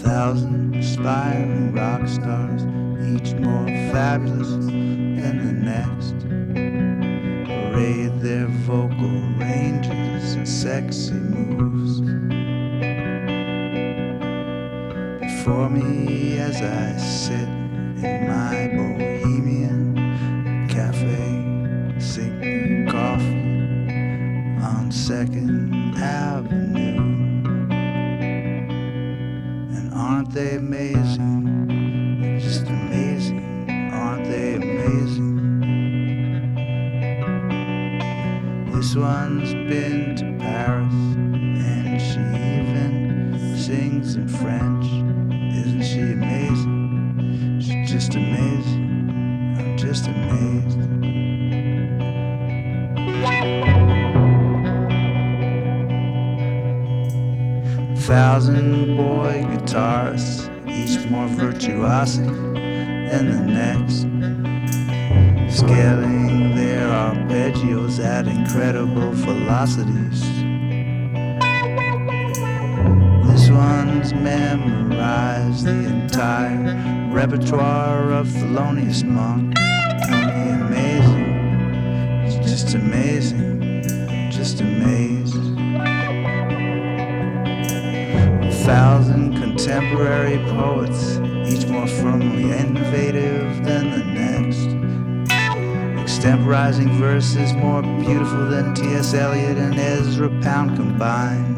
thousand aspiring rock stars, each more fabulous than the next, parade their vocal ranges and sexy moves before me as I sit in my bohemian cafe, sipping coffee on 2nd Avenue. And aren't they amazing? Just amazing, aren't they amazing? This one's been to Paris, and she even sings in French. Isn't she amazing? She's just amazing, I'm just amazed. Thousand boy guitarists, each more virtuosic than the next, scaling their arpeggios at incredible velocities. This one's memorized the entire repertoire of Thelonious Monk. Ain't he amazing? It's just amazing, just amazed. 1,000 contemporary poets, each more firmly innovative than the next, extemporizing verses more beautiful than T.S. Eliot and Ezra Pound combined.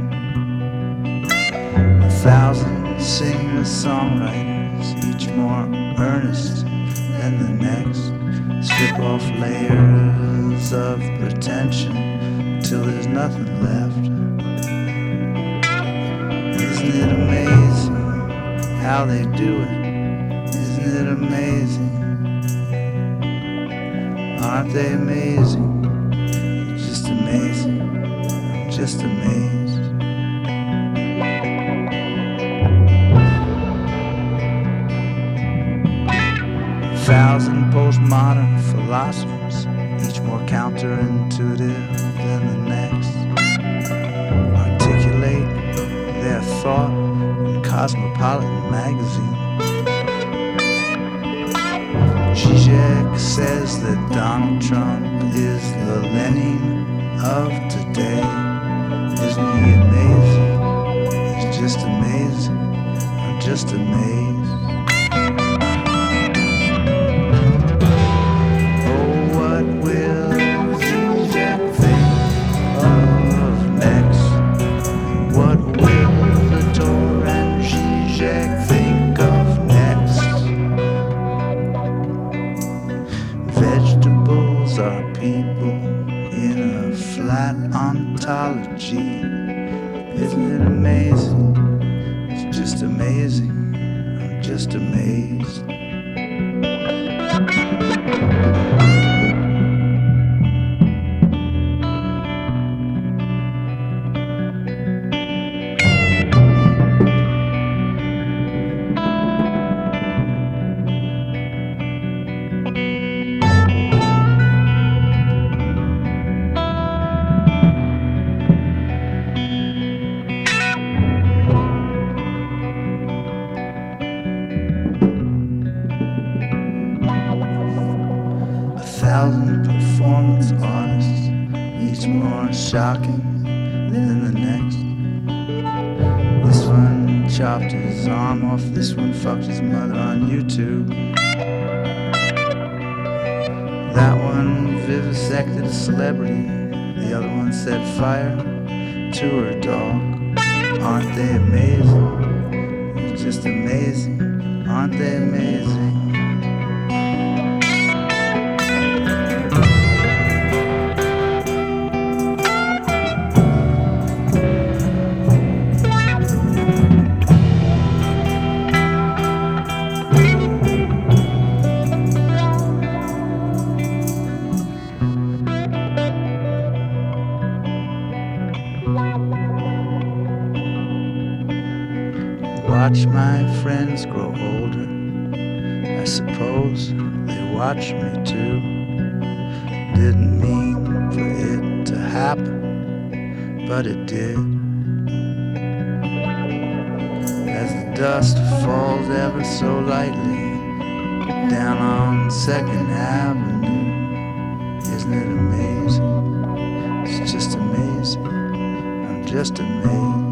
1,000 singer-songwriters, each more earnest than the next, strip off layers of pretension till there's nothing left. Isn't it amazing how they do it? Isn't it amazing? Aren't they amazing? Just amazing, I'm just amazed. 1,000 postmodern philosophers, each more counterintuitive than the next, articulate their thought in Cosmopolitan magazine. Zizek says that Donald Trump is the Lenin of today. Isn't he amazing? He's just amazing, I'm just amazed. Vegetables are people in a flat ontology. Isn't it amazing? It's just amazing, I'm just amazed. Thousand performance artists, each more shocking than the next. This one chopped his arm off, this one fucked his mother on YouTube. That one vivisected a celebrity, the other one set fire to her dog. Aren't they amazing? It's just amazing, aren't they amazing? Watch my friends grow older. I suppose they watch me too. Didn't mean for it to happen, but it did. As the dust falls ever so lightly down on 2nd Avenue. Isn't it amazing? It's just amazing. I'm just amazed.